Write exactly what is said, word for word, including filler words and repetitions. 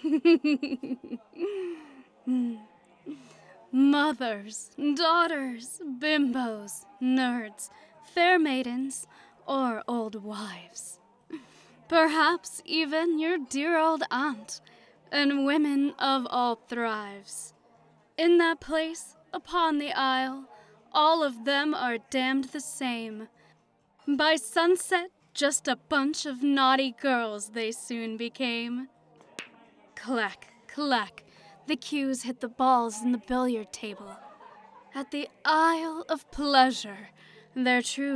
Mothers, daughters, bimbos, nerds, fair maidens, or old wives. Perhaps even your dear old aunt, and women of all thrives. In that place, upon the isle, all of them are damned the same. By sunset, just a bunch of naughty girls they soon became. Clack, clack, the cues hit the balls in the billiard table. At the Isle of Pleasure, their true